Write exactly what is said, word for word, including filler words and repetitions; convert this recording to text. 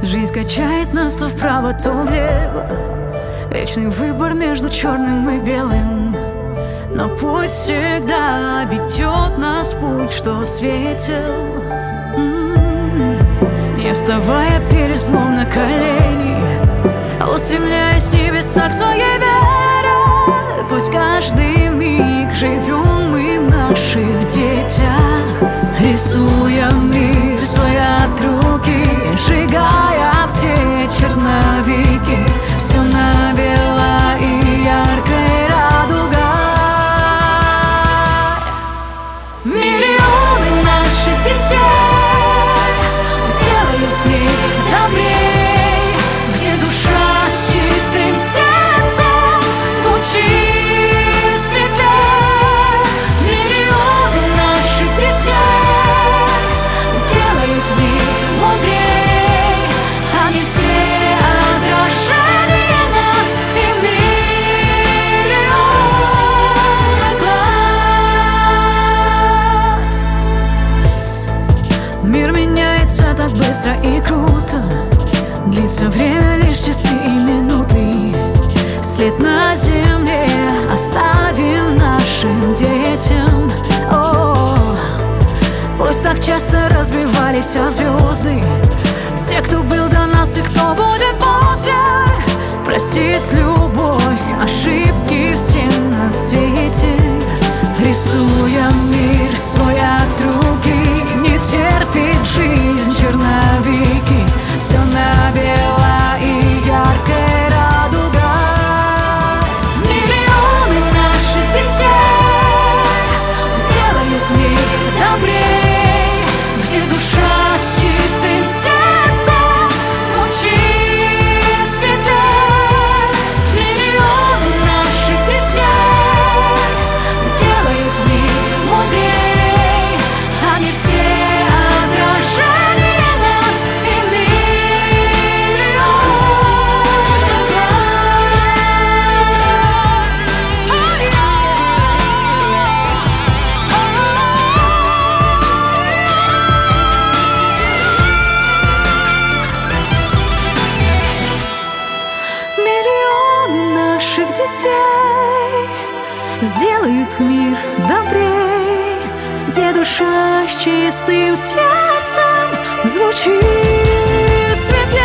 Жизнь качает нас то вправо, то влево. Вечный выбор между черным и белым. Но пусть всегда ведет нас путь, что светил. М-м-м. Не вставая перед злом на колени, а устремляясь в небеса к своей вере. Пусть каждый миг живем мы в наших детях, рисуя мир свой от руки, сжигая все черновики. Все набело и яркой радугой. Миллионы наших детей сделают мир добрей, где душа с чистым сердцем звучит светлей. Миллионы наших детей сделают мир мудрей. Они все отражение нас и миллионы глаз. Мир меняется так быстро и круто, длится время лишь часы и минуты. След на земле оставим нашим детям. О, пусть так часто разбивались о звезды все, кто был до нас и кто будет после. Простит любовь ошибки всем на свете, рисуя мир свой от руки. Не терпит жизнь черновики, все набело и яркой радугой. Миллионы наших детей сделают мир добрей, где душа с чистым сердцем звучит светлей. Миллионы наших детей сделают мир мудрей. Они все отражение нас и миллионы глаз. Миллионы наших детей сделают мир добрей, где душа с чистым сердцем звучит светлей.